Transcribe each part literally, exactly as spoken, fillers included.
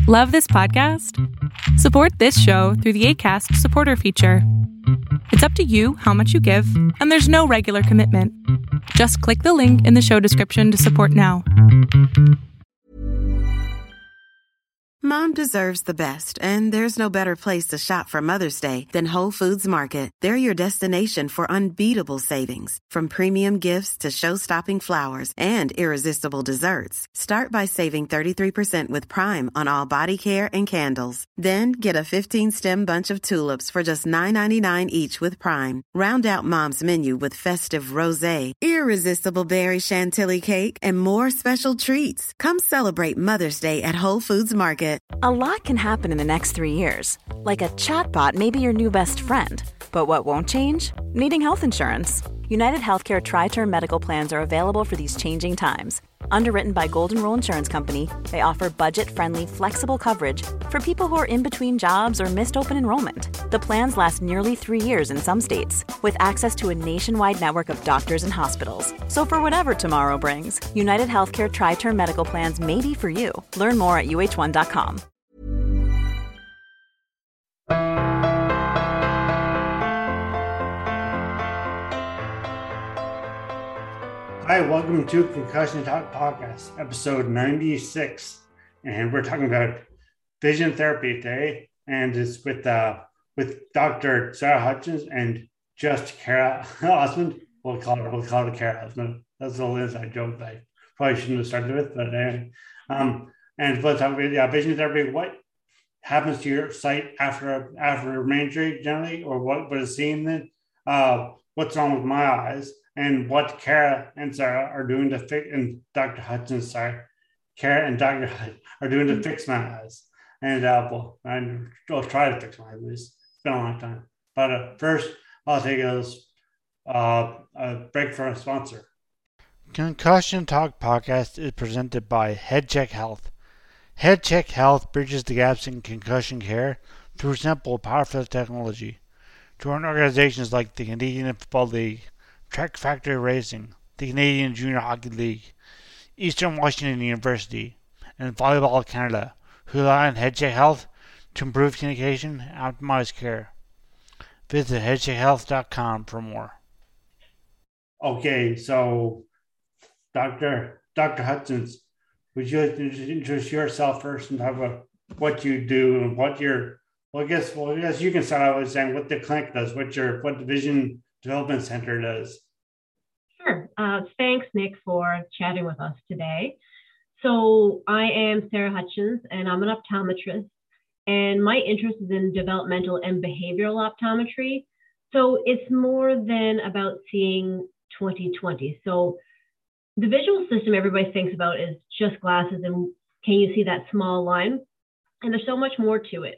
Love this podcast? Support this show through the Acast supporter feature. It's up to you how much you give, and there's no regular commitment. Just click the link in the show description to support now. Mom deserves the best, and there's no better place to shop for Mother's Day than Whole Foods Market. They're your destination for unbeatable savings, from premium gifts to show-stopping flowers and irresistible desserts. Start by saving thirty-three percent with Prime on all body care and candles. Then get a fifteen-stem bunch of tulips for just nine ninety-nine each with Prime. Round out Mom's menu with festive rosé, irresistible berry chantilly cake, and more special treats. Come celebrate Mother's Day at Whole Foods Market. A lot can happen in the next three years. Like a chatbot may be your new best friend. But what won't change? Needing health insurance. United Healthcare Tri-Term Medical Plans are available for these changing times. Underwritten by Golden Rule Insurance Company, they offer budget-friendly, flexible coverage for people who are in between jobs or missed open enrollment. The plans last nearly three years in some states, with access to a nationwide network of doctors and hospitals. So for whatever tomorrow brings, United Healthcare Tri-Term Medical Plans may be for you. Learn more at U H one dot com. Hi, welcome to Concussion Talk Podcast, episode ninety-six, and we're talking about vision therapy today, and it's with uh, with Doctor Sarah Hutchins and just Kara Osmond. We'll call her, we'll call her Kara Osmond. That's a little inside joke that I probably shouldn't have started with, but anyway. Um, and we'll talk about yeah, vision therapy. What happens to your sight after after a brain injury generally, or what what is seen then? Uh, what's wrong with my eyes? And what Kara and Sarah are doing to fix, and Doctor Hutchins, sorry, Kara and Doctor Hutchins are doing to fix my eyes. And uh, well, I'll try to fix my eyes. It's been a long time. But uh, first, I'll take a, uh, a break for a sponsor. Concussion Talk Podcast is presented by HeadCheck Health. HeadCheck Health bridges the gaps in concussion care through simple, powerful technology. Join organizations like the Canadian Football League, Track Factory Racing, the Canadian Junior Hockey League, Eastern Washington University, and Volleyball Canada, who rely on HeadCheck Health to improve communication and optimize care. Visit head check health dot com for more. Okay, so Doctor Doctor Hutchins, would you like to introduce yourself first and talk about what you do and what your well, I guess well, I guess you can start out with saying what the clinic does, what your what the Vision Development Center does. Sure. Uh, thanks, Nick, for chatting with us today. So I am Sarah Hutchins, and I'm an optometrist, and my interest is in developmental and behavioral optometry. So it's more than about seeing twenty twenty. So the visual system everybody thinks about is just glasses and can you see that small line? And there's so much more to it.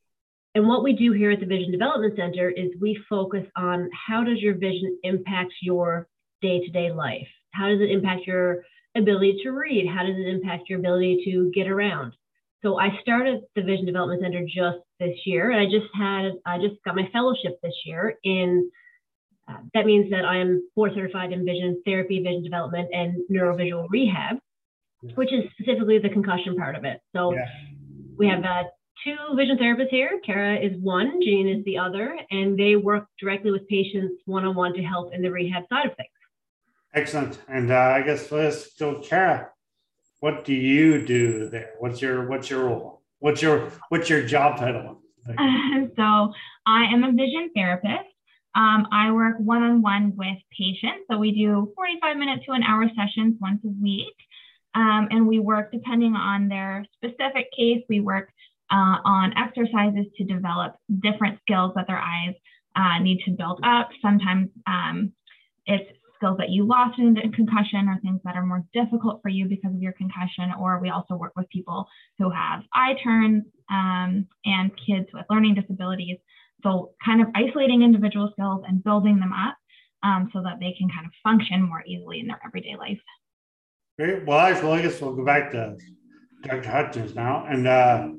And what we do here at the Vision Development Center is we focus on how does your vision impact your day-to-day life? How does it impact your ability to read? How does it impact your ability to get around? So I started the Vision Development Center just this year, and I just had, I just got my fellowship this year in, uh, that means that I am board certified in vision therapy, vision development, and neurovisual rehab, which is specifically the concussion part of it. So yeah. we have uh, two vision therapists here. Kara is one, Jean is the other, and they work directly with patients one-on-one to help in the rehab side of things. Excellent. And uh, I guess let's go, Kara. What do you do there? What's your what's your role? What's your what's your job title? Uh, so I am a vision therapist. Um, I work one-on-one with patients. So we do forty-five minute to an hour sessions once a week. Um, and we work depending on their specific case. We work uh, on exercises to develop different skills that their eyes uh, need to build up. Sometimes um, it's skills that you lost in a concussion or things that are more difficult for you because of your concussion. Or we also work with people who have eye turns um, and kids with learning disabilities. So kind of isolating individual skills and building them up um, so that they can kind of function more easily in their everyday life. Great. Well, I, well, I guess we'll go back to Doctor Hutchins now. And uh,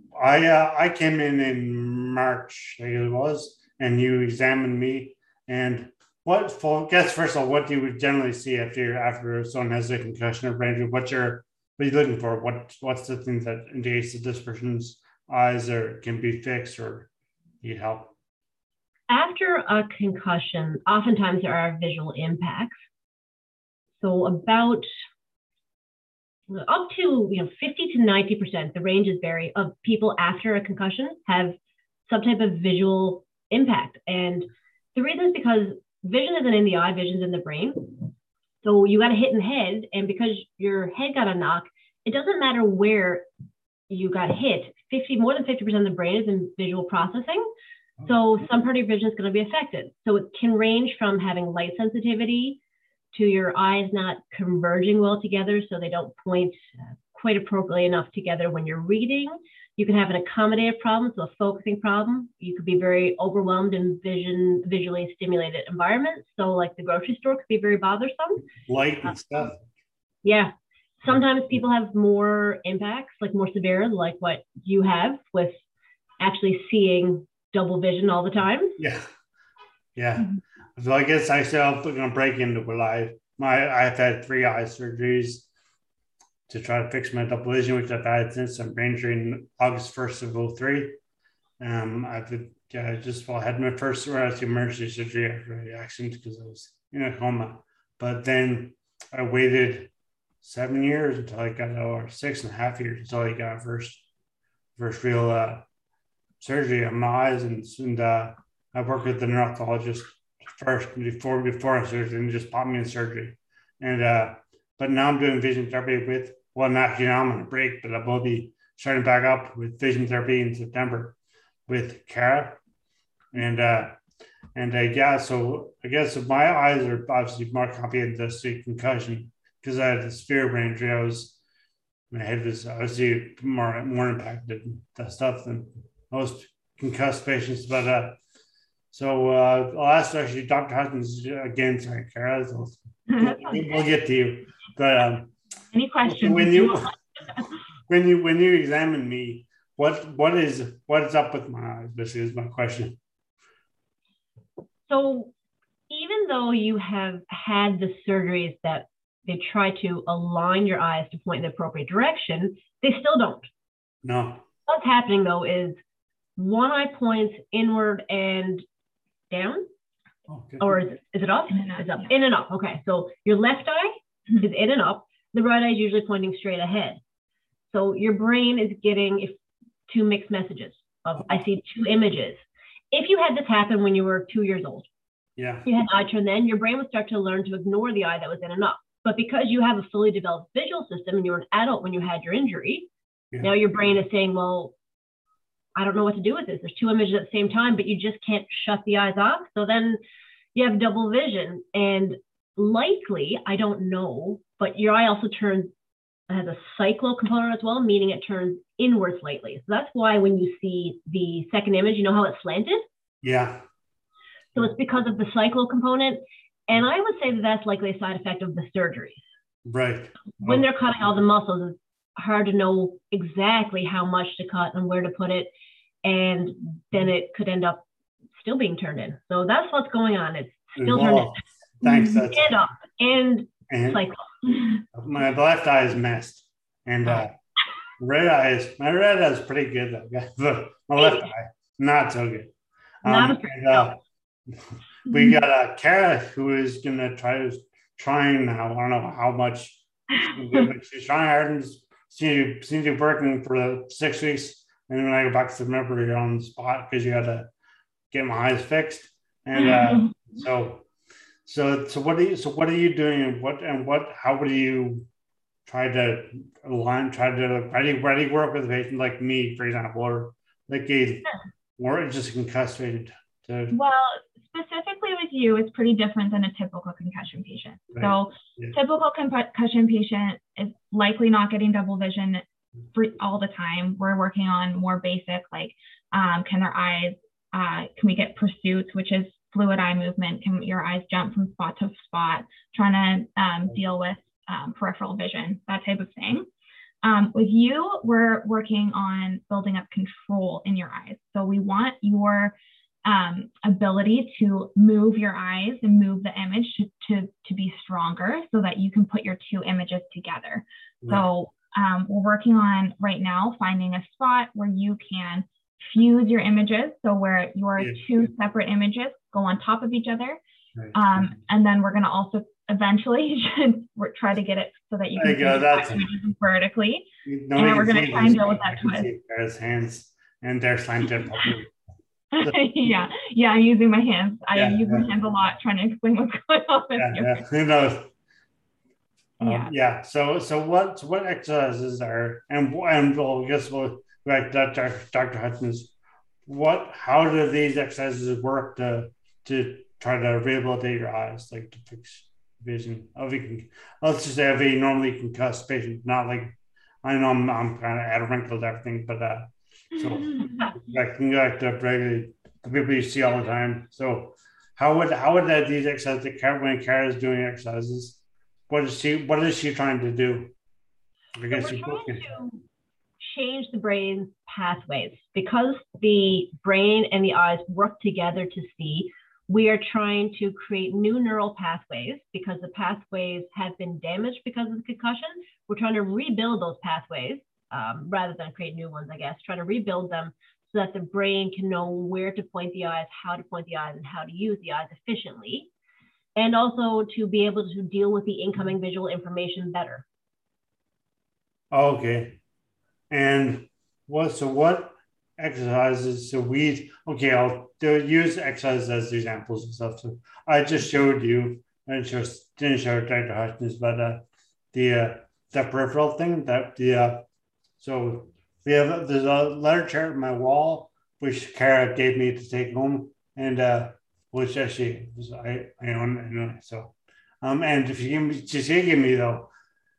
I uh, I came in in March, I think it was, and you examined me. And what, for, guess first of all, what do you would generally see after after someone has a concussion or brain injury? What's your what are you looking for? What what's the thing that indicates that this person's eyes are can be fixed or need help? After a concussion, oftentimes there are visual impacts. So about up to you know fifty to ninety percent, the ranges vary, of people after a concussion have some type of visual impact. And the reason is because vision isn't in the eye, vision's in the brain. So you got a hit in the head, and because your head got a knock, it doesn't matter where you got hit. fifty, more than fifty percent of the brain is in visual processing. So some part of your vision is going to be affected. So it can range from having light sensitivity to your eyes not converging well together, so they don't point quite appropriately enough together when you're reading. You can have an accommodative problem, so a focusing problem. You could be very overwhelmed in vision, visually stimulated environments. So like the grocery store could be very bothersome. Light and stuff. Yeah. Sometimes people have more impacts, like more severe, like what you have with actually seeing double vision all the time. Yeah. Yeah. Mm-hmm. So I guess I still I'm going to break into what I, my, I've had three eye surgeries to try to fix my double vision, which I've had since I'm brain injury in August first of oh three. Um, I've yeah, just well, I had my first emergency surgery after the accident because I was in a coma. But then I waited seven years until I got, or six and a half years until I got first, first real uh, surgery on my eyes. And, and uh, I worked with the neurologist first before before surgery, and just popped me in surgery. And uh, but now I'm doing vision therapy with, well, not, you know, I'm on a break, but I will be starting back up with vision therapy in September with Cara. And uh, and uh, yeah, so I guess my eyes are obviously more complicated than the concussion because I had a severe brain injury. I was, my head was obviously more more impacted that stuff than most concussed patients. But uh, so uh, I'll ask actually Doctor Hutchins again. Sorry, Cara. So we'll, we'll get to you. But um, any questions? When you when you when you examine me, what what is what is up with my eyes? This is my question. So even though you have had the surgeries that they try to align your eyes to point in the appropriate direction, they still don't. No. What's happening though is one eye points inward and down, oh, or is it, is it up? In and up, it's up, yeah. in and up. Okay, so your left eye mm-hmm. is in and up. The right eye is usually pointing straight ahead. So your brain is getting if, two mixed messages of, I see two images. If you had this happen when you were two years old, yeah, you had an eye turn, then your brain would start to learn to ignore the eye that was in and up. But because you have a fully developed visual system and you were an adult when you had your injury, yeah. now your brain is saying, well, I don't know what to do with this. There's two images at the same time, but you just can't shut the eyes off. So then you have double vision. And likely, I don't know, but your eye also turns, has a cyclo component as well, meaning it turns inward slightly. So that's why when you see the second image, you know how it's slanted? Yeah. So it's because of the cyclo component. And I would say that that's likely a side effect of the surgery. Right. When they're cutting all the muscles, it's hard to know exactly how much to cut and where to put it. And then it could end up still being turned in. So that's what's going on. It's still turned in. Thanks. That's and up and, and cyclo. My left eye is messed. And uh, red eye is, my red eye is pretty good though. But my left eye, not so good. Um, not a and, uh, we got a Cara who is gonna try to trying now. I don't know how much, but she's trying hard and seems seems to be working for six weeks. And then when I go back to September, you're on the spot because you got to get my eyes fixed. And uh, so, so, so what are you? So what are you doing? And what and what? How would you try to align? Try to how do you, how do you work with a patient like me, for example, or like a or just a concussed patient? To, well. Specifically with you, it's pretty different than a typical concussion patient. Right. So yeah. typical concussion patient is likely not getting double vision for all the time. We're working on more basic, like um, can their eyes, uh, can we get pursuits, which is fluid eye movement? Can your eyes jump from spot to spot? Trying to um, deal with um, peripheral vision, that type of thing. Um, with you, we're working on building up control in your eyes. So we want your um, ability to move your eyes and move the image to, to, to be stronger so that you can put your two images together. Right. So Um, we're working on right now finding a spot where you can fuse your images. So where your Yeah. two separate images go on top of each other. Right. Um, and then we're going to also eventually try to get it so that you There can you go, see that's- the images vertically. Nobody And we're can going to see try and these, deal with I that can twist. see Kara's hands and they're slanted. yeah, yeah, I'm using my hands. I Yeah, use yeah. my hands a lot trying to explain what's going on with Yeah, you. yeah, who knows? Um, Yeah. yeah. So, so what, so what exercises are, and and well, I guess we'll like Doctor Doctor Hutchins. What, how do these exercises work to to try to rehabilitate your eyes, like to fix vision of a, let's just say of a normally concussed patient, not like I know I'm I'm kind of out of wrinkles everything, but uh, so like like the regular the people you see all the time. So how would how would that these exercises when Kara is doing exercises? What is she? What is she trying to do? I guess So we're you trying both can. to change the brain's pathways because the brain and the eyes work together to see. We are trying to create new neural pathways because the pathways have been damaged because of the concussion. We're trying to rebuild those pathways um, rather than create new ones, I guess. Try to rebuild them so that the brain can know where to point the eyes, how to point the eyes, and how to use the eyes efficiently. And also to be able to deal with the incoming visual information better. Okay. And what? So what exercises? So we okay. I'll do, use exercises as examples and stuff. So I just showed you. I just didn't show Doctor Hutchins, but uh, the uh, the peripheral thing. That the uh, so we have there's a letter chart on my wall which Kara gave me to take home, and uh, which actually was, I I own anyway. So um, and if you give me, just give me though.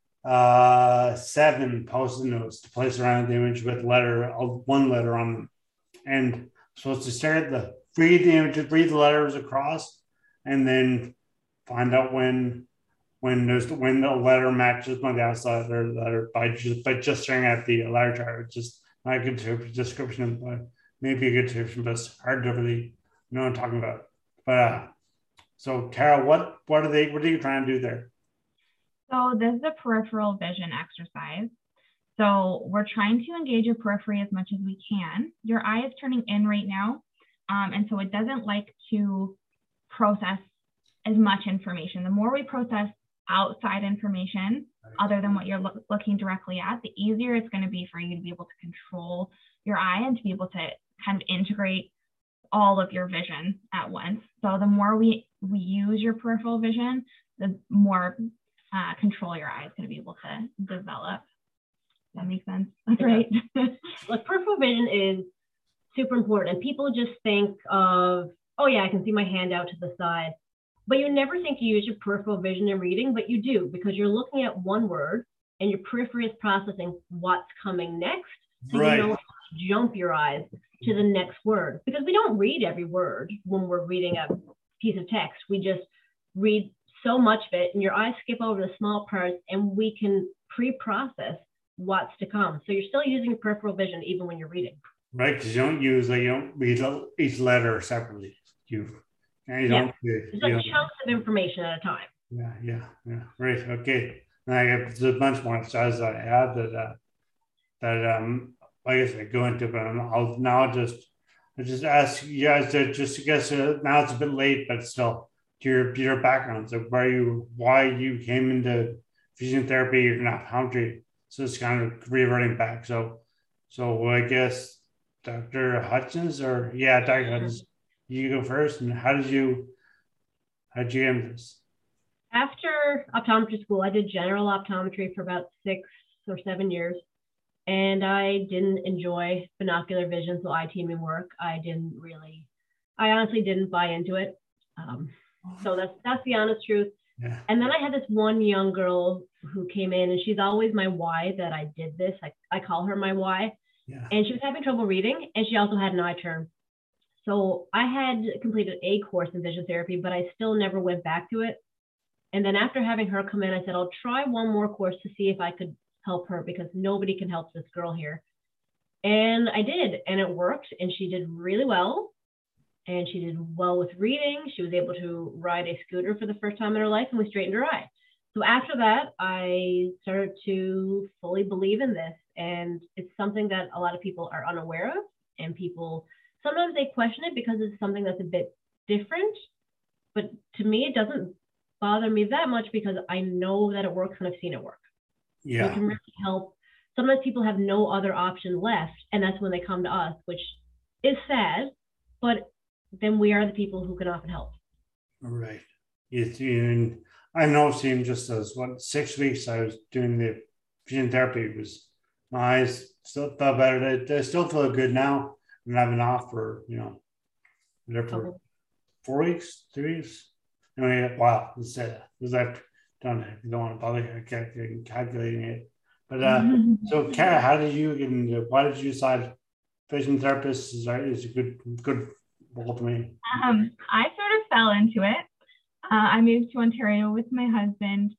Uh, seven post-it notes to place around the image with letter, one letter on them, and I'm supposed to stare at the read the image, read the letters across, and then find out when when there's when the letter matches on the outside or the letter by just by just staring at the letter chart. It's just not a good description, but maybe a good description, but it's hard to really know what I'm talking about. But uh, so Kara, what what are they? What are you trying to do there? So this is a peripheral vision exercise. So we're trying to engage your periphery as much as we can. Your eye is turning in right now. Um, and so it doesn't like to process as much information. The more we process outside information, other than what you're lo- looking directly at, the easier it's going to be for you to be able to control your eye and to be able to kind of integrate all of your vision at once. So the more we, we use your peripheral vision, the more Uh, control your eye is going to be able to develop. Does that make sense? That's right. Like peripheral vision is super important. And people just think of, oh yeah, I can see my hand out to the side. But you never think you use your peripheral vision in reading, but you do because you're looking at one word and your periphery is processing what's coming next. So Right. you know how to jump your eyes to the next word. Because we don't read every word when we're reading a piece of text. We just read so much of it and your eyes skip over the small parts and we can pre-process what's to come. So you're still using peripheral vision even when you're reading. Right, because you don't use like you don't read each letter separately. You, and you Yeah. don't. You, It's you like don't- chunks of information at a time. yeah, yeah, yeah. Right. Okay. And I got there's a bunch more exercises I have that uh, that um I guess I go into, but I'm, I'll now just I just ask you guys to just I guess uh, now it's a bit late, but still your your background, so where you why you came into vision therapy or not optometry. So it's kind of reverting back. So so I guess Doctor Hutchins or yeah, Doctor Hutchins, you go first. And how did you how did you get into this? After optometry school, I did general optometry for about six or seven years. And I didn't enjoy binocular vision, so eye teaming work. I didn't really, I honestly didn't buy into it. Um, so that's that's the honest truth. Yeah. And then I had this one young girl who came in, and she's always my why that I did this. I, I call her my why. Yeah. And she was having trouble reading, and she also had an eye turn. So I had completed a course in vision therapy, but I still never went back to it. And then after having her come in, I said, I'll try one more course to see if I could help her, because nobody can help this girl here. And I did, and it worked, and she did really well. And she did well with reading. She was able to ride a scooter for the first time in her life, and we straightened her eye. so after that, I started to fully believe in this. And it's something that a lot of people are unaware of. And people, sometimes they question it because it's something that's a bit different. But to me, it doesn't bother me that much because I know that it works and I've seen it work. Yeah. It can really help. Sometimes people have no other option left. And that's when they come to us, which is sad. But then we are the people who can often help. Right. It's, and I know, seeing just as what six weeks I was doing the vision therapy, it was my eyes still felt better. They, they still feel good now. And I've been off for, you know, there for four weeks, three weeks. I mean, wow, let's say that. Because I've done it. You don't want to bother calculating it. But uh, so, Kara, how did you get into, why did you decide vision therapist is, is a good, good role for me? Um, I sort of fell into it. Uh, I moved to Ontario with my husband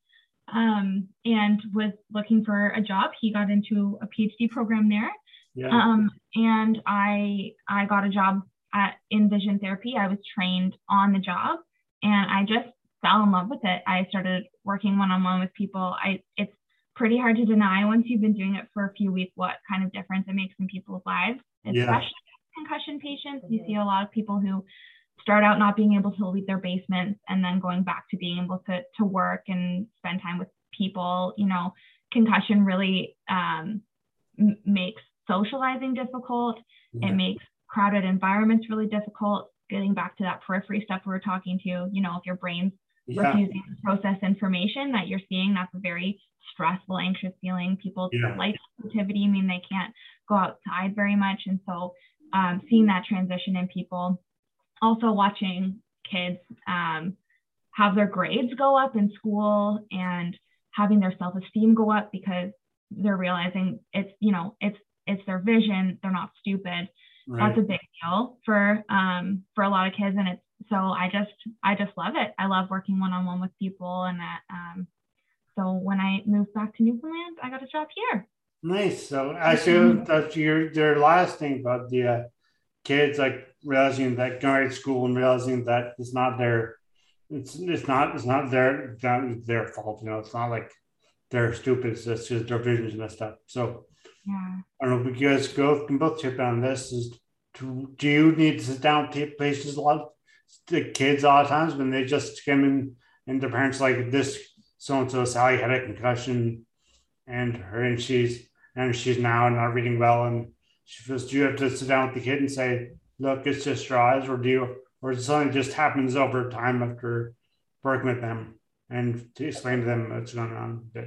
um, and was looking for a job. He got into a PhD program there. Yeah. Um, and I I got a job at, in vision therapy. I was trained on the job and I just fell in love with it. I started working one-on-one with people. I It's pretty hard to deny once you've been doing it for a few weeks what kind of difference it makes in people's lives, especially yeah. concussion patients. You see a lot of people who start out not being able to leave their basements and then going back to being able to, to work and spend time with people. You know, concussion really um, m- makes socializing difficult. Yeah. It makes crowded environments really difficult. Getting back to that periphery stuff we were talking to, you know, if your brain's yeah. refusing to process information that you're seeing, that's a very stressful, anxious feeling. People's yeah. light sensitivity, I mean, they can't go outside very much. And so um, seeing that transition in people, also watching kids um, have their grades go up in school and having their self-esteem go up because they're realizing it's, you know, it's, it's their vision. They're not stupid. Right. That's a big deal for, um, for a lot of kids. And it's, so I just, I just love it. I love working one-on-one with people. And that, um, so when I moved back to Newfoundland, I got a job here. Nice. So actually, that's your, your last thing about the uh, kids, like realizing that going to school and realizing that it's not their, it's it's not it's not their not their fault. You know, it's not like they're stupid. It's just their vision's messed up. So yeah, I don't know. If you guys go can both chip in on this. Is to, do you need to sit down with patients a lot, the kids a lot of times when they just come in and their parents like this so and so Sally had a concussion and her and she's and she's now not reading well and she feels, do you have to sit down with the kid and say, look, it's just your eyes, or do you, or is something just happens over time after working with them and to explain to them what's going on? It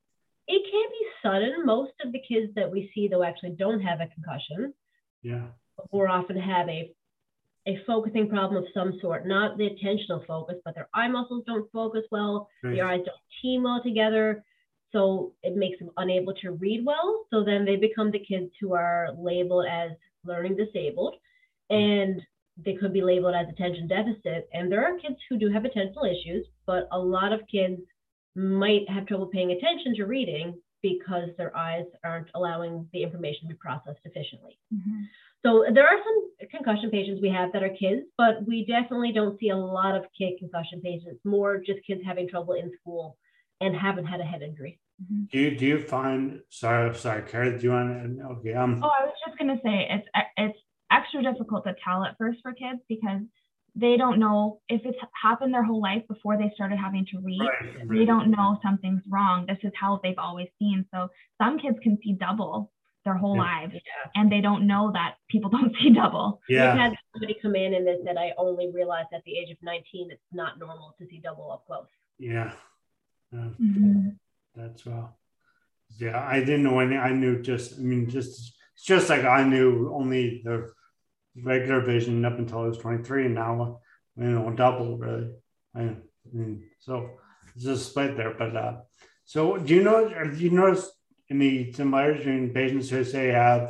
can be sudden. Most of the kids that we see though actually don't have a concussion. Yeah. Or often have a a focusing problem of some sort, not the attentional focus, but their eye muscles don't focus well, right. Their eyes don't team well together. So it makes them unable to read well. So then they become the kids who are labeled as learning disabled, and they could be labeled as attention deficit. And there are kids who do have attentional issues, but a lot of kids might have trouble paying attention to reading because their eyes aren't allowing the information to be processed efficiently. Mm-hmm. So there are some concussion patients we have that are kids, but we definitely don't see a lot of kid concussion patients, more just kids having trouble in school and haven't had a head injury. Mm-hmm. Do you, do you find, sorry, sorry, Kara, do you want to, okay. Um, oh, I was just going to say, it's, it's extra difficult to tell at first for kids because they don't know if it's happened their whole life before they started having to read. Right, right. They don't know something's wrong. This is how they've always seen. So some kids can see double their whole yeah. lives yeah. and they don't know that people don't see double. Yeah. We've had somebody come in and they said, I only realized at the age of nineteen, it's not normal to see double up close. Yeah. Uh, mm-hmm. That's well. Yeah, I didn't know any, I knew just, I mean, just, it's just like I knew only the regular vision up until I was twenty-three, and now, you know, double really. I mean, so it's a split there. But uh, so do you know, do you notice any similarities between patients who say have,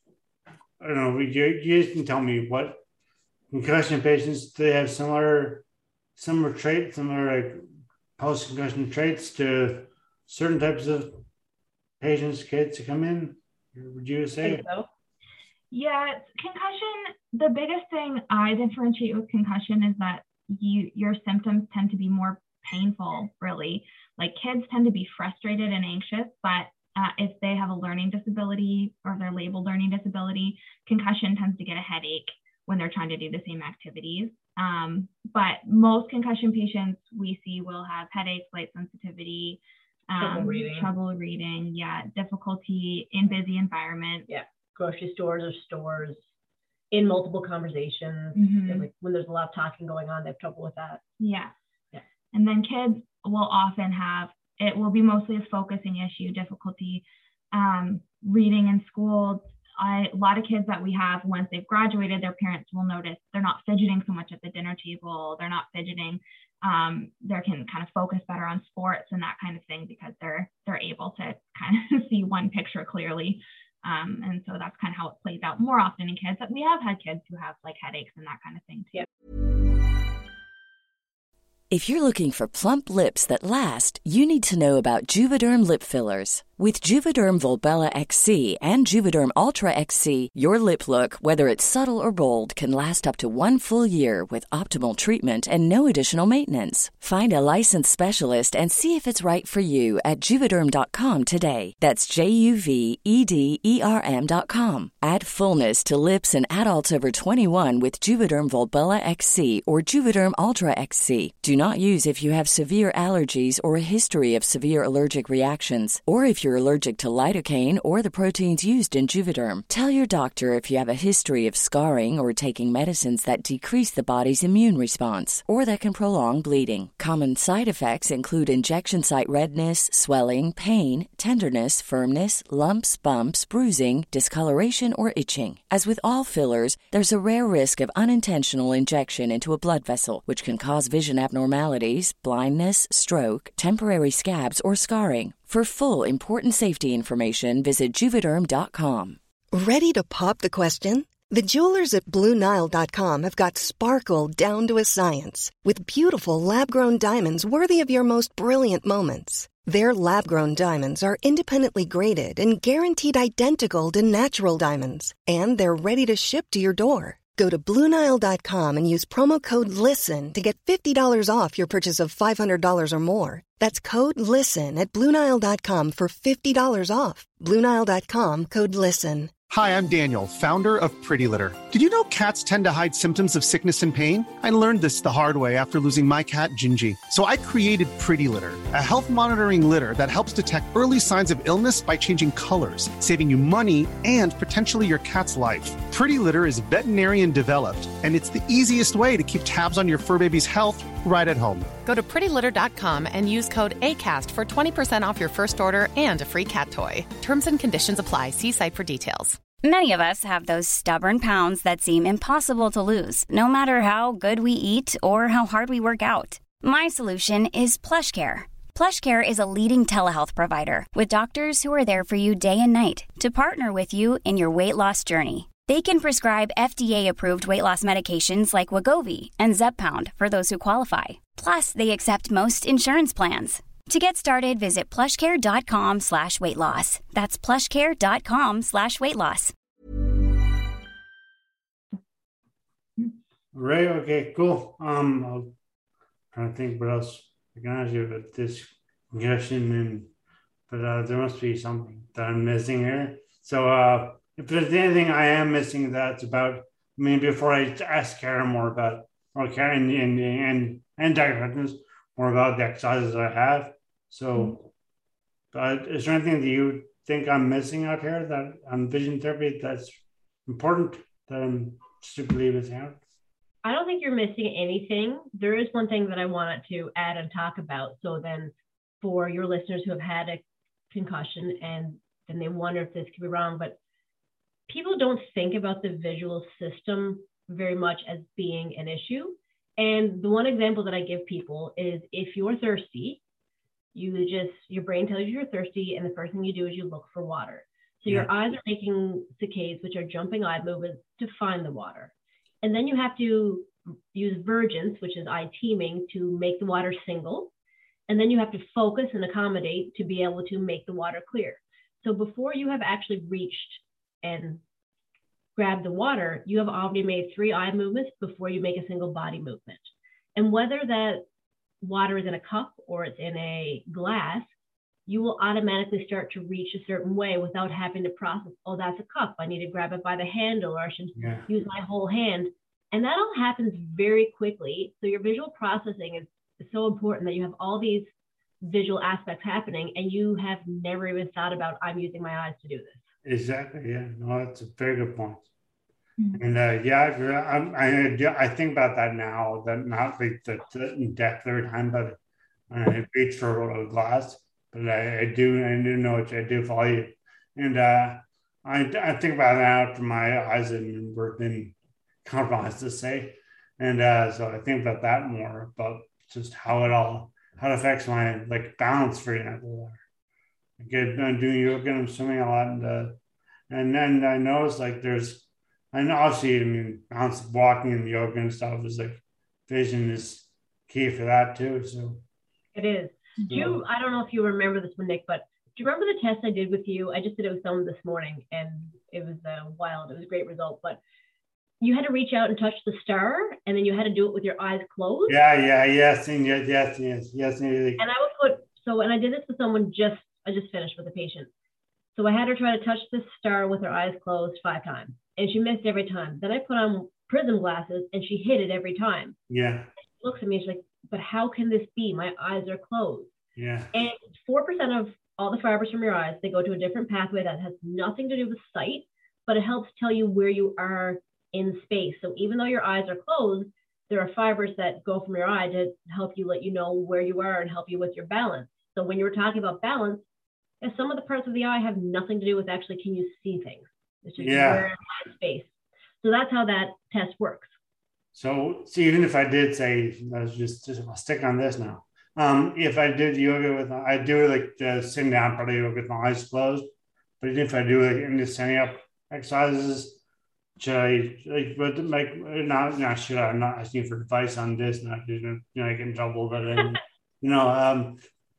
I don't know, you, you can tell me what concussion patients, do they have similar, similar traits, similar like post-concussion traits to certain types of patients, kids to come in? Would you say? I think so. Yeah, concussion, the biggest thing I differentiate with concussion is that you your symptoms tend to be more painful, really. Like kids tend to be frustrated and anxious, but uh, if they have a learning disability or they're labeled learning disability, concussion tends to get a headache when they're trying to do the same activities. Um, but most concussion patients we see will have headaches, light sensitivity, um, trouble reading, trouble reading, yeah, difficulty in busy environments. Yeah, grocery stores or stores, in multiple conversations. Mm-hmm. Like when there's a lot of talking going on, they have trouble with that. Yeah. Yeah. And then kids will often have, it will be mostly a focusing issue, difficulty um, reading in school. I, a lot of kids that we have, once they've graduated, their parents will notice they're not fidgeting so much at the dinner table. They're not fidgeting. Um, they can kind of focus better on sports and that kind of thing because they're they're able to kind of see one picture clearly. Um, and so that's kind of how it plays out more often in kids. But we have had kids who have like headaches and that kind of thing too. If you're looking for plump lips that last, you need to know about Juvederm lip fillers. With Juvederm Volbella X C and Juvederm Ultra X C, your lip look, whether it's subtle or bold, can last up to one full year with optimal treatment and no additional maintenance. Find a licensed specialist and see if it's right for you at Juvederm dot com today. That's J U V E D E R M dot com. Add fullness to lips in adults over twenty-one with Juvederm Volbella X C or Juvederm Ultra X C. Do not use if you have severe allergies or a history of severe allergic reactions, or if you're allergic to lidocaine or the proteins used in Juvederm. Tell your doctor if you have a history of scarring or taking medicines that decrease the body's immune response or that can prolong bleeding. Common side effects include injection site redness, swelling, pain, tenderness, firmness, lumps, bumps, bruising, discoloration, or itching. As with all fillers, there's a rare risk of unintentional injection into a blood vessel, which can cause vision abnormalities, blindness, stroke, temporary scabs, or scarring. For full, important safety information, visit Juvederm dot com. Ready to pop the question? The jewelers at Blue Nile dot com have got sparkle down to a science with beautiful lab-grown diamonds worthy of your most brilliant moments. Their lab-grown diamonds are independently graded and guaranteed identical to natural diamonds, and they're ready to ship to your door. Go to Blue Nile dot com and use promo code LISTEN to get fifty dollars off your purchase of five hundred dollars or more. That's code LISTEN at Blue Nile dot com for fifty dollars off. Blue Nile dot com, code LISTEN. Hi, I'm Daniel, founder of Pretty Litter. Did you know cats tend to hide symptoms of sickness and pain? I learned this the hard way after losing my cat, Gingy. So I created Pretty Litter, a health monitoring litter that helps detect early signs of illness by changing colors, saving you money and potentially your cat's life. Pretty Litter is veterinarian developed, and it's the easiest way to keep tabs on your fur baby's health right at home. Go to pretty litter dot com and use code ACAST for twenty percent off your first order and a free cat toy. Terms and conditions apply. See site for details. Many of us have those stubborn pounds that seem impossible to lose, no matter how good we eat or how hard we work out. My solution is PlushCare. PlushCare is a leading telehealth provider with doctors who are there for you day and night to partner with you in your weight loss journey. They can prescribe F D A-approved weight loss medications like Wegovy and Zepbound for those who qualify. Plus, they accept most insurance plans. To get started, visit plushcare.com slash weight loss. That's plushcare.com slash weight loss. Right, okay, cool. Um, I'm trying to think what else I can ask you about this concussion, and but uh, there must be something that I'm missing here. So, uh, if there's anything I am missing that's about, I mean, before I ask Karen more about, or Karen and and and Doctor Hutchins more about the exercises I have. So, but is there anything that you think I'm missing out here that on vision therapy that's important that I'm stupidly missing out? I don't think you're missing anything. There is one thing that I wanted to add and talk about. So then for your listeners who have had a concussion and then they wonder if this could be wrong, but people don't think about the visual system very much as being an issue. And the one example that I give people is if you're thirsty, you just, your brain tells you you're thirsty, and the first thing you do is you look for water. So your yeah. eyes are making saccades, which are jumping eye movements to find the water. And then you have to use vergence, which is eye teaming, to make the water single. And then you have to focus and accommodate to be able to make the water clear. So before you have actually reached and grabbed the water, you have already made three eye movements before you make a single body movement. And whether that water is in a cup or it's in a glass, you will automatically start to reach a certain way without having to process, oh, that's a cup. I need to grab it by the handle, or I should yeah. use my whole hand. And that all happens very quickly. So your visual processing is, is so important that you have all these visual aspects happening and you have never even thought about, I'm using my eyes to do this. Exactly. Yeah. No, that's a very good point. Mm-hmm. And uh, yeah, I, I I think about that now, that not like the, the in depth every time, but I reach for a glass. But I, I do, I do know what I do follow you. And uh, I, I think about it now after my eyes have been compromised, to say. And uh, so I think about that more, about just how it all, how it affects my like balance, for example. I get, I'm doing yoga and I'm swimming a lot. And, uh, and then I notice like there's, and obviously, I mean, balance, walking and yoga and stuff is like, vision is key for that too. So it is. Do you, I don't know if you remember this one, Nick, but do you remember the test I did with you? I just did it with someone this morning and it was uh, wild. It was a great result, but you had to reach out and touch the star and then you had to do it with your eyes closed. Yeah, yeah, yes, and yes, yes, yes, yes. And I would put, so when I did this with someone just, I just finished with a patient. So I had her try to touch the star with her eyes closed five times and she missed every time. Then I put on prism glasses and she hit it every time. Yeah. She looks at me, she's like, but how can this be? My eyes are closed. Yeah. And four percent of all the fibers from your eyes, they go to a different pathway that has nothing to do with sight, but it helps tell you where you are in space. So even though your eyes are closed, there are fibers that go from your eye to help you, let you know where you are and help you with your balance. So when you were talking about balance, some of the parts of the eye have nothing to do with actually, can you see things? It's just yeah. where in space. So that's how that test works. So, so even if I did say, let's just, just I'll stick on this now. Um, if I did yoga with, I do like uh, sitting down probably with my eyes closed. But even if I do like in the standing up exercises, should I like, but like, not, not should I? I'm not asking for advice on this, not you know, I get in trouble, but um, you know, um,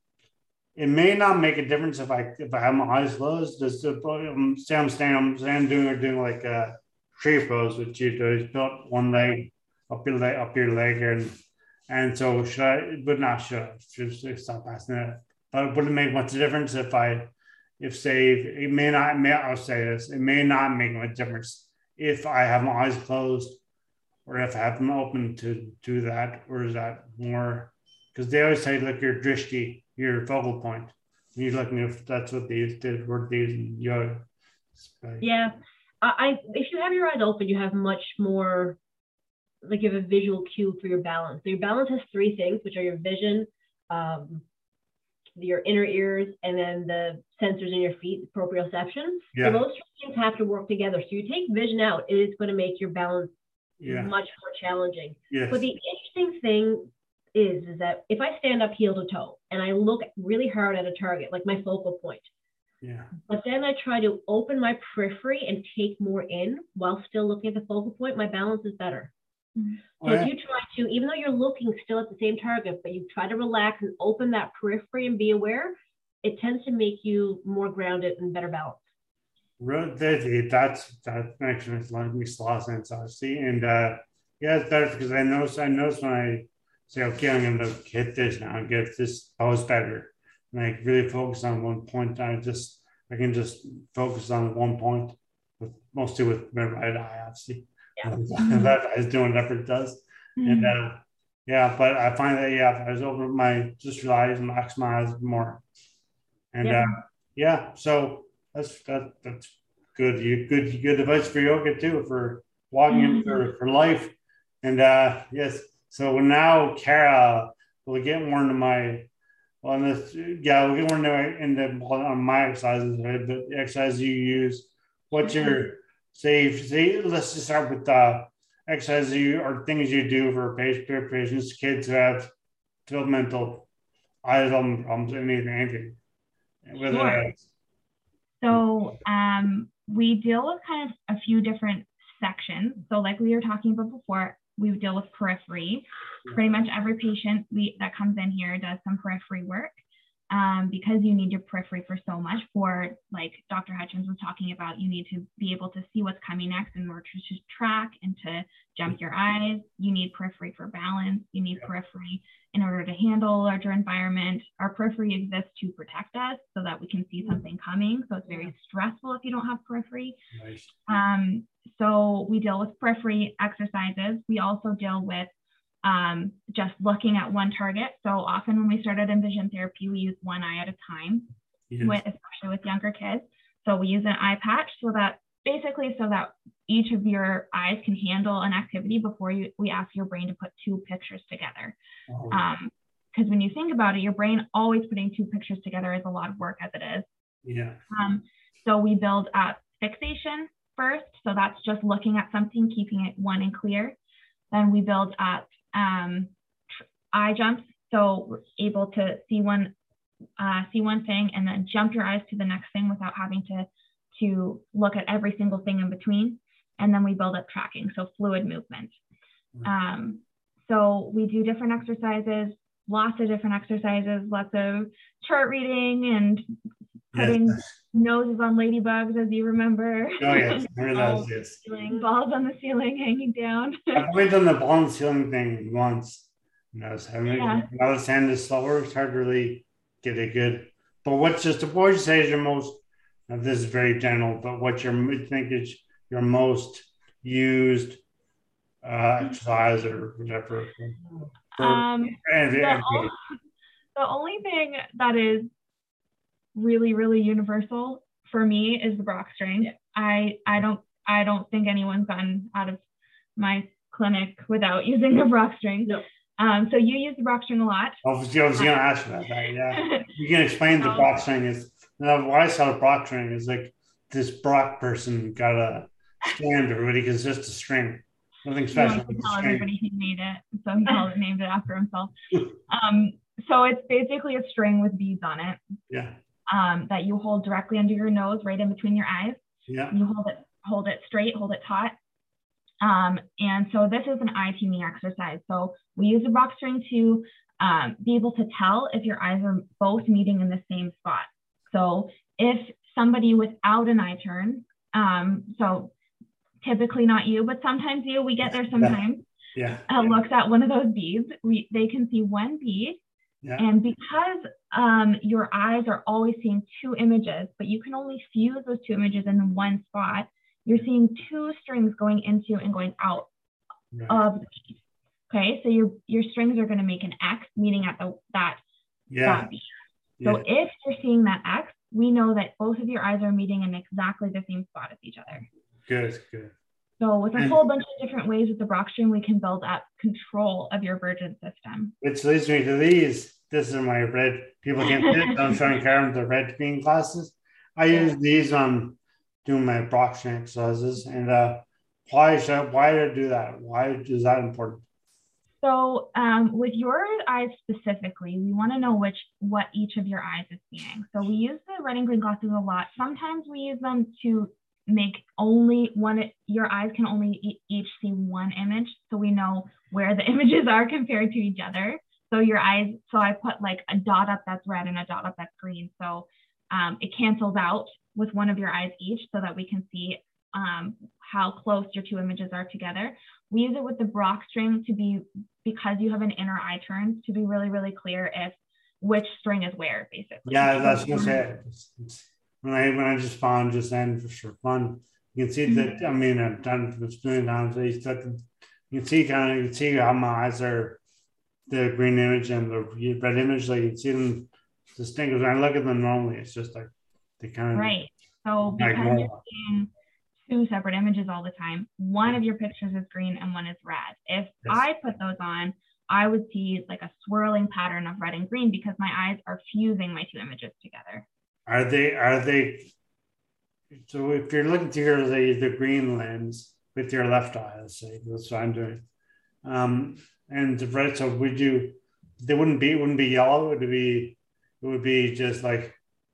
it may not make a difference if I if I have my eyes closed. Just um, say I'm standing, I'm saying doing or doing like a tree pose, which you do is put one leg up your leg, up your leg here, and and so should I? But not should I? Should stop asking that. But would it make much difference if I, if say it may not? May I'll say this? It may not make much difference if I have my eyes closed, or if I have them open to do that, or is that more? Because they always say like your drishti, your focal point. You're looking if that's what these did, were these in yoga. Yeah, I if you have your eyes open, you have much more. Like you have a visual cue for your balance. So your balance has three things, which are your vision, um, your inner ears, and then the sensors in your feet, proprioception. Yeah. So those things have to work together. So you take vision out, it is going to make your balance yeah. much more challenging. Yes. But the interesting thing is, is that if I stand up heel to toe and I look really hard at a target, like my focal point, yeah. but then I try to open my periphery and take more in while still looking at the focal point, my balance is better. Mm-hmm. So if you try to, even though you're looking still at the same target, but you try to relax and open that periphery and be aware, it tends to make you more grounded and better balanced. That's that actually makes a lot of sense, obviously. And uh, yeah, it's better because I notice I notice when I say, okay, I'm going to hit this now and get this pose better, and I really focus on one point. I just I can just focus on one point, with mostly with my right eye, obviously. Yeah. That is doing whatever it does. Mm-hmm. And uh, yeah, but I find that yeah, I was over my just realize and relax my eyes more. And yeah, uh, yeah so that's that that's good. You good good advice for yoga too, for walking mm-hmm. in for, for life. And uh yes, so now Cara will get more into my on this yeah, we'll get more into, into on my exercises, right? But the exercises you use, what's your Say, say, let's just start with uh, exercises you or things you do for patients, kids who have developmental eye development problems, anything, anything. Sure. So um, we deal with kind of a few different sections. So like we were talking about before, we deal with periphery. Pretty much every patient we that comes in here does some periphery work. um, because you need your periphery for so much. For, like Doctor Hutchins was talking about, you need to be able to see what's coming next in order to track and to jump your eyes. You need periphery for balance. You need periphery in order to handle a larger environment. Our periphery exists to protect us so that we can see something coming. So it's very stressful if you don't have periphery. Nice. Um, so we deal with periphery exercises. We also deal with um, just looking at one target. So often when we started in vision therapy, we use one eye at a time, yes. with, especially with younger kids. So we use an eye patch so that basically so that each of your eyes can handle an activity before you, we ask your brain to put two pictures together. Oh. Um, because when you think about it, your brain always putting two pictures together is a lot of work as it is. Yeah. Um, so we build up fixation first. So that's just looking at something, keeping it one and clear. Then we build up um, tr- eye jumps. So we're able to see one, uh, see one thing and then jump your eyes to the next thing without having to, to look at every single thing in between. And then we build up tracking. So fluid movement. Um, so we do different exercises, lots of different exercises, lots of chart reading and putting yes. noses on ladybugs, as you remember. Oh, yes. I remember that, yes. Balls on the ceiling hanging down. I've only done the ball on the ceiling thing once. You know, so I mean, yeah. Now the hand is slower, it's hard to really get it good. But what's just, what would you say is your most, now this is very general, but what your, you think is your most used uh, exercise or whatever? For, um, and, the, and, o- the only thing that is really, really universal for me is the Brock string. I, I don't, I don't think anyone's gotten out of my clinic without using the Brock string. No. Um, so you use the Brock string a lot. Obviously, I was going to ask about that. Yeah, you can explain the Brock string is. Now, what I saw the Brock string is like this Brock person got a stand already because it's just a string, nothing special. He tell everybody he made it, so he called it, named it after himself. Um, so it's basically a string with beads on it. Yeah. Um, that you hold directly under your nose, right in between your eyes. Yeah. You hold it, hold it straight, hold it taut. Um, and so this is an eye teaming exercise. So we use the Brock string to um, be able to tell if your eyes are both meeting in the same spot. So if somebody without an eye turn, um, so typically not you, but sometimes you, we get there sometimes, yeah. Uh, looks at one of those beads, we they can see one bead. Yeah. And because um, your eyes are always seeing two images, but you can only fuse those two images in one spot, you're seeing two strings going into and going out right. of the bead. Okay, so your your strings are going to make an X, meeting at the that, yeah. that bead. So yeah. if you're seeing that X, we know that both of your eyes are meeting in exactly the same spot as each other. Good, good. So with a whole bunch of different ways with the Brock string, we can build up control of your virgin system. Which leads me to these. This is my red, people can't see it, I'm showing Karen the red green glasses. I yeah. use these on doing my Brock string exercises. And uh, why should, why did I do that? Why is that important? So um, with your eyes specifically, we want to know which what each of your eyes is seeing. So we use the red and green glasses a lot. Sometimes we use them to make only one, your eyes can only e- each see one image. So we know where the images are compared to each other. So your eyes, so I put like a dot up that's red and a dot up that's green. So um, it cancels out with one of your eyes each so that we can see um, how close your two images are together. We use it with the Brock string to be, because you have an inner eye turn, to be really, really clear if which string is where, basically. Yeah, that's what I said. When I, when I just found just then for sure fun, you can see that, I mean, I've done it a million times. You can see kind of, you can see how my eyes are, the green image and the red image, like you can see them distinguished. When I look at them normally, it's just like they kind of. Right. So because like you're seeing two separate images all the time, one of your pictures is green and one is red. If yes. I put those on, I would see like a swirling pattern of red and green because my eyes are fusing my two images together. Are they, are they, so if you're looking through the, the green lens with your left eye, let's say, that's what I'm doing. Um, and the red, so would you, they wouldn't be, it wouldn't be yellow, it would be, it would be just like.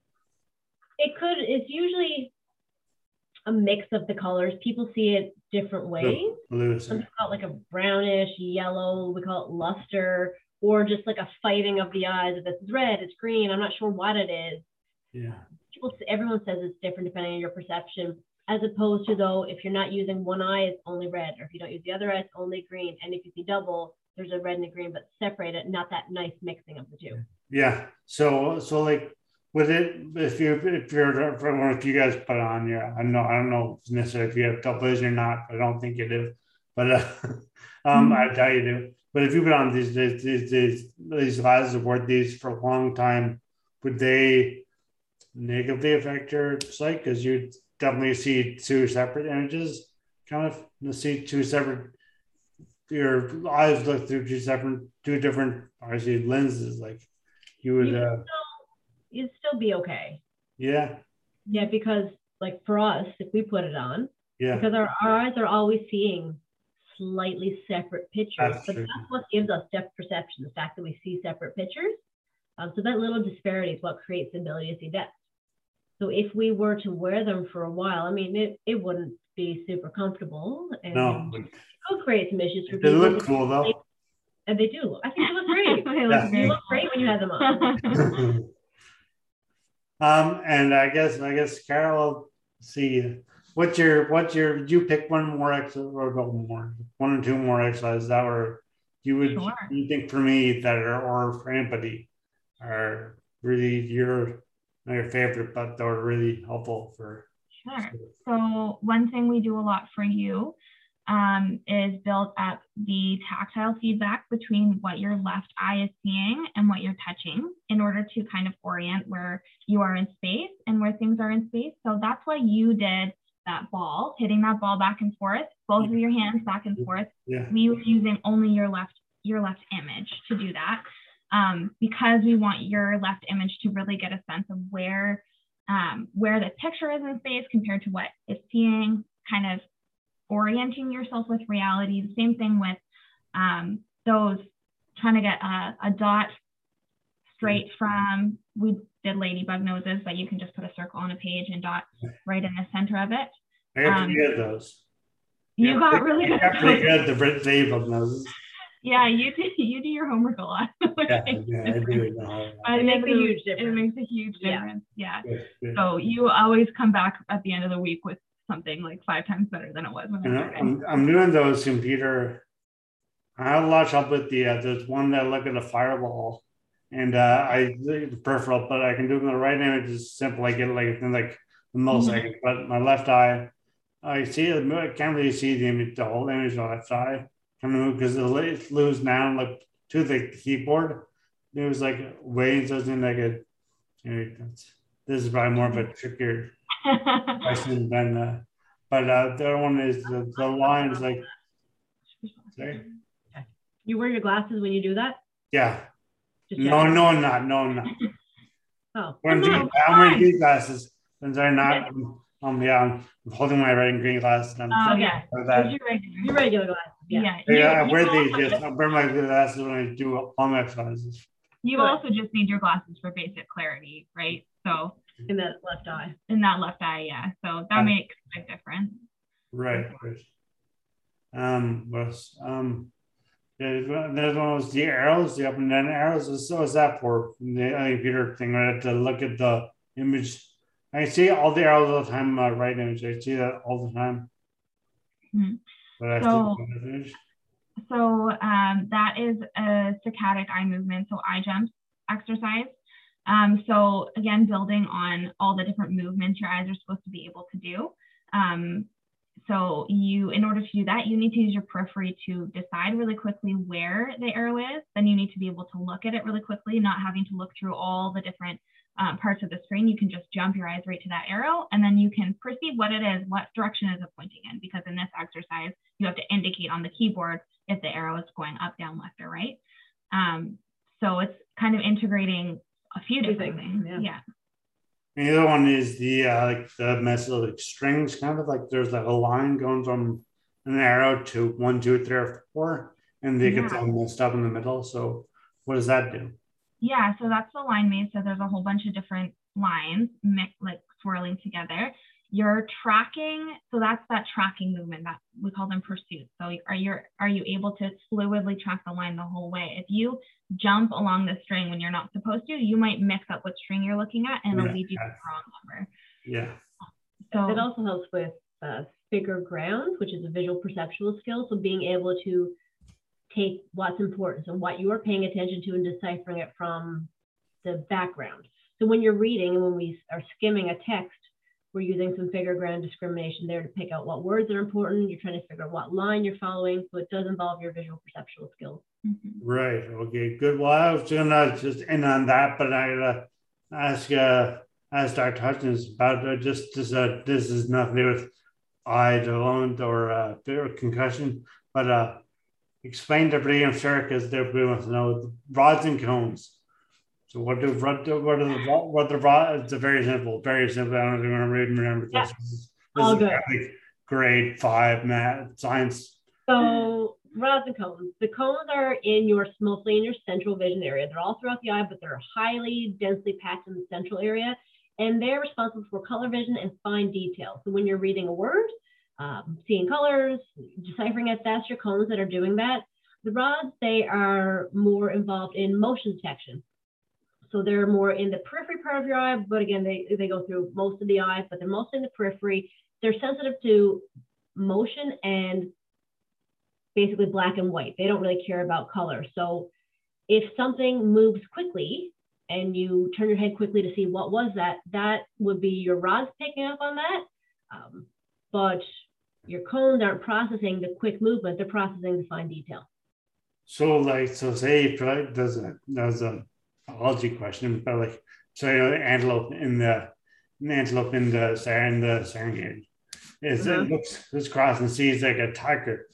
It could, it's usually a mix of the colors. People see it different ways. Blue, blue, Some call it like a brownish, yellow, we call it luster. or just like a fighting of the eyes. If this is red, it's green. I'm not sure what it is. Yeah. People, everyone says it's different depending on your perception, as opposed to though, if you're not using one eye, it's only red, or if you don't use the other eye, it's only green. And if you see double, there's a red and a green, but separated, not that nice mixing of the two. Yeah. So, so like with it, if you, if you're, if you guys put on, yeah, I know, I don't know necessarily if you have double vision or not, but I don't think you do, but, uh, um, mm-hmm. I tell you do. But if you put on these, these, these, these, these glasses or wore these for a long time, would they negatively affect your sight? Because you definitely see two separate images, kind of, you see two separate, your eyes look through two separate, two different, obviously, lenses. Like you would, you'd, uh, still, you'd still be okay. Yeah. Yeah, because like for us, if we put it on, yeah, because our, our eyes are always seeing slightly separate pictures, that's but true. that's what gives us depth perception, the fact that we see separate pictures. Um, so that little disparity is what creates the ability to see depth. So if we were to wear them for a while, I mean, it, it wouldn't be super comfortable, and no, it would create some issues for they people. They look cool though. And they do. I think they look great. they yeah. look, you look great when you have them on. um, and I guess, I guess, Carol, see, what's your, what's your, you pick one more exercise or go more, one or two more exercises that were, you would, sure. you think for me that are, or for anybody, are really your, not your favorite, but they're really helpful for. Sure. So one thing we do a lot for you um, is build up the tactile feedback between what your left eye is seeing and what you're touching in order to kind of orient where you are in space and where things are in space. So that's why you did that ball, hitting that ball back and forth, both of your hands back and forth. Yeah. We were using only your left, your left image to do that. Um, because we want your left image to really get a sense of where um, where the picture is in space compared to what it's seeing, kind of orienting yourself with reality. The same thing with um, those trying to get a, a dot straight from, we did ladybug noses, but you can just put a circle on a page and dot right in the center of it. I got um, pretty good at those. You yeah, got really good at those. Pretty good at the ladybug noses. Yeah, you do, you do your homework a lot. yeah, yeah, I do. No, it makes a huge difference. It makes a huge difference. Yeah. yeah. Good, good. So you always come back at the end of the week with something like five times better than it was when I I'm, I'm doing those computer. I have a lot of trouble with the, uh, there's one that look at a fireball and uh, I the peripheral, but I can do it in the right image. It's simple. I get it like in like a millisecond, mm-hmm. but my left eye, I see it. I can't really see the image, the whole image on the left eye. Because it moves down like to the keyboard. It was like waves doesn't like a. You know, this is probably more of a trickier question than. Uh, but uh, the other one is the, the line is like. Sorry. You wear your glasses when you do that? Yeah. No, no, I'm not. No, I'm not. oh, I'm, no, I'm wearing these glasses, and they're not. Um, yeah, I'm holding my red and green glasses. Oh, um, yeah. That. Your regular, your regular glasses. Yeah. Yeah, yeah you, I wear these. Yes, I wear my glasses when I do long exercises. You Good. Also just need your glasses for basic clarity, right? So in that left eye. In that left eye, yeah. So that um, makes a big difference. Right. Right. Um. Was um. There's one, there's one of those the arrows, the up and down arrows. So is that for the computer thing? Right, to look at the image. I see all the arrows all the time. Uh, right image. I see that all the time. Mm-hmm. But I so, so um, that is a saccadic eye movement, so eye jump exercise. Um, so again, building on all the different movements your eyes are supposed to be able to do. Um, so you, in order to do that, you need to use your periphery to decide really quickly where the arrow is. Then you need to be able to look at it really quickly, not having to look through all the different Um, parts of the screen. You can just jump your eyes right to that arrow, and then you can perceive what it is, what direction is it pointing in, because in this exercise, you have to indicate on the keyboard if the arrow is going up, down, left, or right. Um, so it's kind of integrating a few different things. Yeah. yeah. And the other one is the uh, like the method like strings, kind of like there's like a line going from an arrow to one, two, three, or four, and they yeah. get all messed up in the middle. So what does that do? Yeah, so that's the line maze. So there's a whole bunch of different lines mix, like swirling together. you're tracking, so that's that tracking movement that we call them pursuits. So are you are you able to fluidly track the line the whole way? If you jump along the string when you're not supposed to, you might mix up what string you're looking at and it'll yeah. lead you to the wrong number. Yeah. So it also helps with uh, figure ground, which is a visual perceptual skill. So being able to take what's important, so what you are paying attention to and deciphering it from the background. So when you're reading and when we are skimming a text, we're using some figure ground discrimination there to pick out what words are important. You're trying to figure out what line you're following. So it does involve your visual perceptual skills. Mm-hmm. Right. Okay, good. Well, I was going to just end on that, but I uh, ask, uh, ask Doctor Hutchins about uh, just, just uh, this is nothing to do with eye development or, uh, or concussion, but uh, explain to everybody, I'm sure, because everybody wants to know the rods and cones. So what do what do what are the what the rod? It's a very simple, very simple. I don't even remember remember yeah. this. This is, All is good. Like grade five math science. So rods and cones. The cones are in your mostly in your central vision area. They're all throughout the eye, but they're highly densely packed in the central area, and they're responsible for color vision and fine detail. So when you're reading a word, um, seeing colors, deciphering it, that's your cones that are doing that. The rods, they are more involved in motion detection. So they're more in the periphery part of your eye, but again, they, they go through most of the eye, but they're mostly in the periphery. They're sensitive to motion and basically black and white. They don't really care about color. So if something moves quickly and you turn your head quickly to see what was that, that would be your rods picking up on that. Um, but your cones aren't processing the quick movement, they're processing the fine detail. So like, so say there's a, there's a, biology question, but like, so you know, the antelope in the, the antelope in the in the Serengeti, is uh-huh. It looks looks across and sees like a tiger.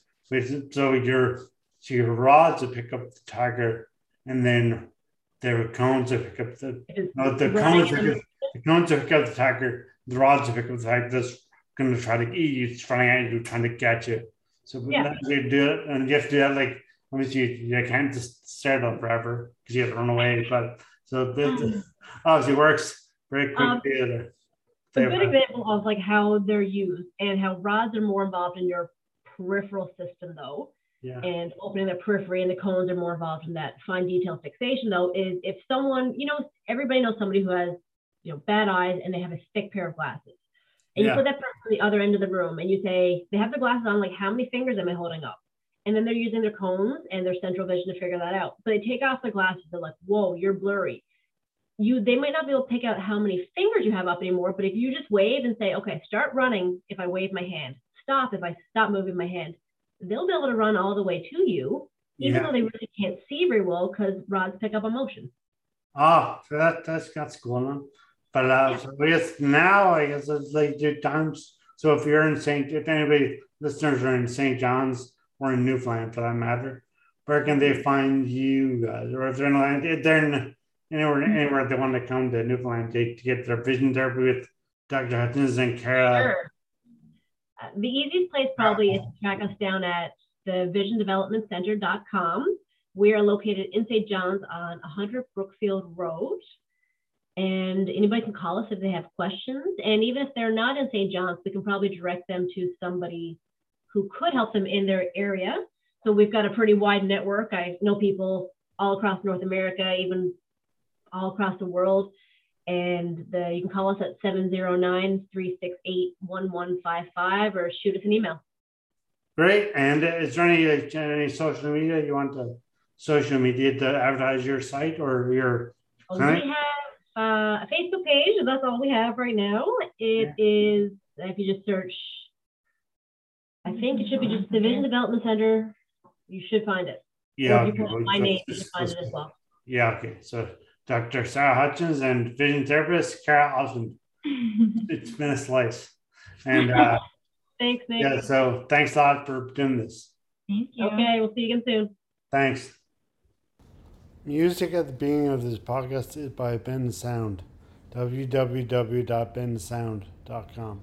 So your so your rods will pick up the tiger, and then their cones will pick up the no, the cones will pick up, the cones will pick up the tiger. The rods will pick up the tiger that's going to try to eat you. It's running at you, trying to catch you. So yeah. You do it, and you have to do that like. Obviously, you, you can't just stare up forever because you have to run away. But so this obviously works very quickly. Um, a good example of like how they're used and how rods are more involved in your peripheral system, though, yeah. and opening the periphery, and the cones are more involved in that fine detail fixation. Though, is if someone, you know, everybody knows somebody who has, you know, bad eyes and they have a thick pair of glasses, and yeah. you put that person on the other end of the room, and you say they have the glasses on, like how many fingers am I holding up? And then they're using their cones and their central vision to figure that out. But they take off the glasses. They're like, whoa, you're blurry. You, they might not be able to pick out how many fingers you have up anymore, but if you just wave and say, okay, start running if I wave my hand, stop if I stop moving my hand, they'll be able to run all the way to you, even yeah. though they really can't see very well because rods pick up on motion. Oh, so that, that's, that's going on. But uh, yeah. so I guess now, I guess it's like two times. So if you're in Saint, if anybody, listeners are in Saint John's, or in Newfoundland for that matter, where can they find you guys? Or if they're in, if they're in anywhere, anywhere they want to come to Newfoundland to, to get their vision therapy with Doctor Hutchins and Kara. Sure. Uh, the easiest place probably is to track us down at the vision development center dot com. We are located in Saint John's on one hundred Brookfield Road. And anybody can call us if they have questions. And even if they're not in Saint John's, we can probably direct them to somebody who could help them in their area. So we've got a pretty wide network. I know people all across North America, even all across the world. And the, you can call us at seven zero nine, three six eight, one one five five or shoot us an email. Great. And is there any, uh, any social media you want to social media to advertise your site or your well, clinic? We have uh, a Facebook page. That's all we have right now. It yeah. is, if you just search, I think it should be just the Vision Development Center. You should find it. Yeah. Or if you put my name, you should find it as well. Yeah. Okay. So Doctor Sarah Hutchins and vision therapist Kara Osmond. It's been a slice. And uh, thanks, Nick. Yeah. So thanks a lot for doing this. Thank you. Okay. We'll see you again soon. Thanks. Music at the beginning of this podcast is by Ben Sound. w w w dot ben sound dot com.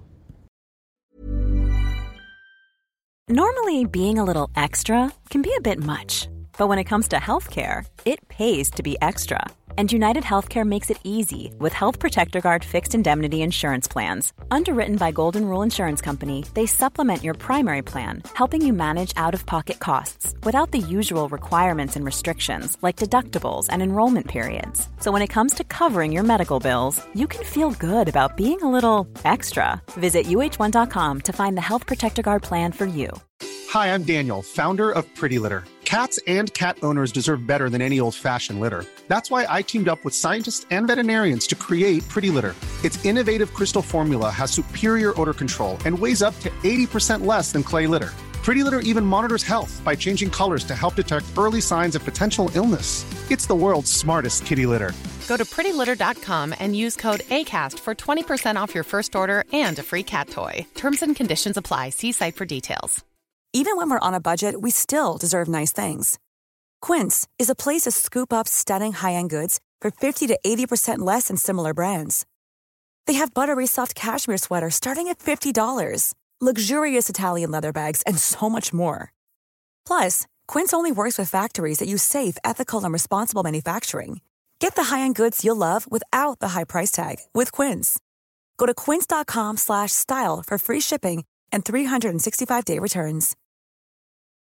Normally, being a little extra can be a bit much, But when it comes to healthcare, it pays to be extra. And United Healthcare makes it easy with Health Protector Guard fixed indemnity insurance plans. Underwritten by Golden Rule Insurance Company, they supplement your primary plan, helping you manage out-of-pocket costs without the usual requirements and restrictions like deductibles and enrollment periods. So when it comes to covering your medical bills, you can feel good about being a little extra. Visit U H one dot com to find the Health Protector Guard plan for you. Hi, I'm Daniel, founder of Pretty Litter. Cats and cat owners deserve better than any old-fashioned litter. That's why I teamed up with scientists and veterinarians to create Pretty Litter. Its innovative crystal formula has superior odor control and weighs up to eighty percent less than clay litter. Pretty Litter even monitors health by changing colors to help detect early signs of potential illness. It's the world's smartest kitty litter. Go to pretty litter dot com and use code ACAST for twenty percent off your first order and a free cat toy. Terms and conditions apply. See site for details. Even when we're on a budget, we still deserve nice things. Quince is a place to scoop up stunning high-end goods for fifty to eighty percent less than similar brands. They have buttery soft cashmere sweaters starting at fifty dollars, luxurious Italian leather bags, and so much more. Plus, Quince only works with factories that use safe, ethical, and responsible manufacturing. Get the high-end goods you'll love without the high price tag with Quince. Go to quince dot com slash style for free shipping and three sixty-five day returns.